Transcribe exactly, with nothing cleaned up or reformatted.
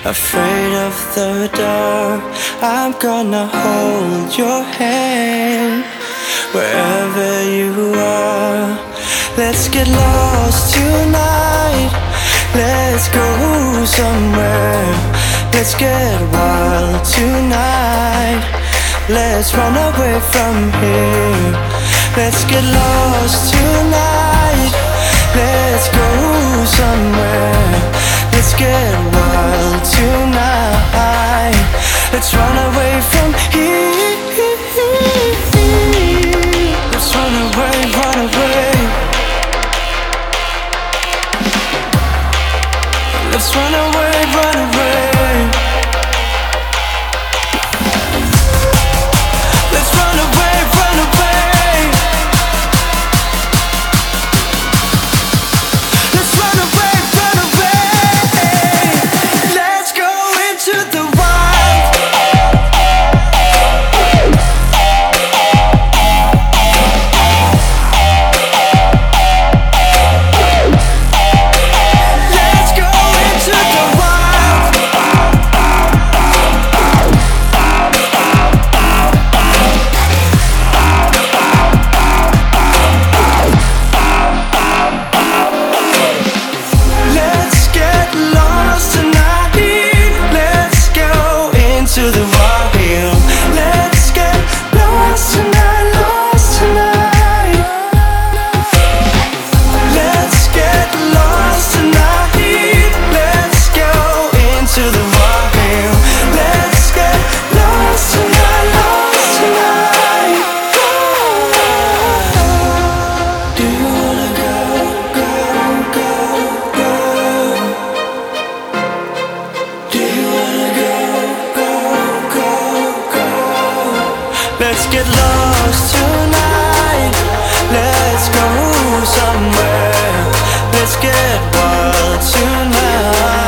Afraid of the dark, I'm gonna hold your hand. Wherever you are, let's get lost tonight. Let's go somewhere, let's get wild tonight. Let's run away from here. Let's get lost tonight. Let's go somewhere, let's get wild tonight. Let's run away from here. Let's run away, run away. Let's run away, run away. Let's run away, run away. Let's run away, run away. Let's go into the wild. Let's go into the wild. Let's get lost tonight. Let's go into the wild. Let's get lost tonight, lost tonight. Let's get lost tonight. Let's go into the wild. Let's get lost tonight, lost tonight. Do you wanna go, go, go, go? Do you wanna go, go, go, go? Let's get lost tonight. Let's go somewhere. Let's get wild tonight.